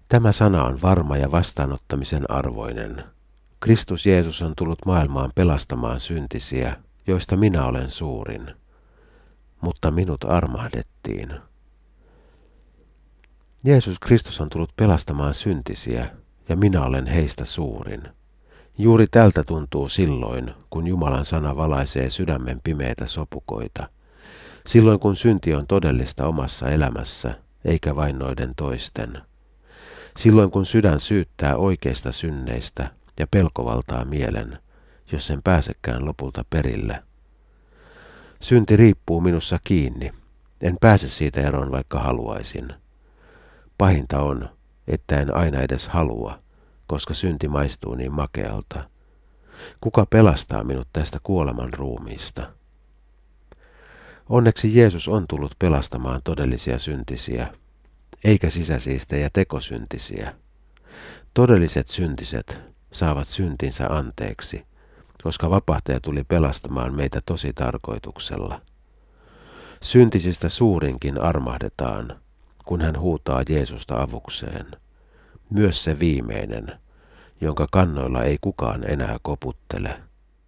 Tämä sana on varma ja vastaanottamisen arvoinen. Kristus Jeesus on tullut maailmaan pelastamaan syntisiä, joista minä olen suurin. Mutta minut armahdettiin. Jeesus Kristus on tullut pelastamaan syntisiä, ja minä olen heistä suurin. Juuri tältä tuntuu silloin, kun Jumalan sana valaisee sydämen pimeitä sopukoita. Silloin kun synti on todellista omassa elämässä, eikä vain noiden toisten. Silloin kun sydän syyttää oikeista synneistä ja pelko valtaa mielen, jos sen pääsekään lopulta perille. Synti riippuu minussa kiinni. En pääse siitä eroon, vaikka haluaisin. Pahinta on, että en aina edes halua, koska synti maistuu niin makealta. Kuka pelastaa minut tästä kuoleman ruumiista? Onneksi Jeesus on tullut pelastamaan todellisia syntisiä, eikä sisäsiistejä tekosyntisiä. Todelliset syntiset saavat syntinsä anteeksi, koska vapahtaja tuli pelastamaan meitä tosi tarkoituksella. Syntisistä suurinkin armahdetaan, kun hän huutaa Jeesusta avukseen. Myös se viimeinen, jonka kannoilla ei kukaan enää koputtele.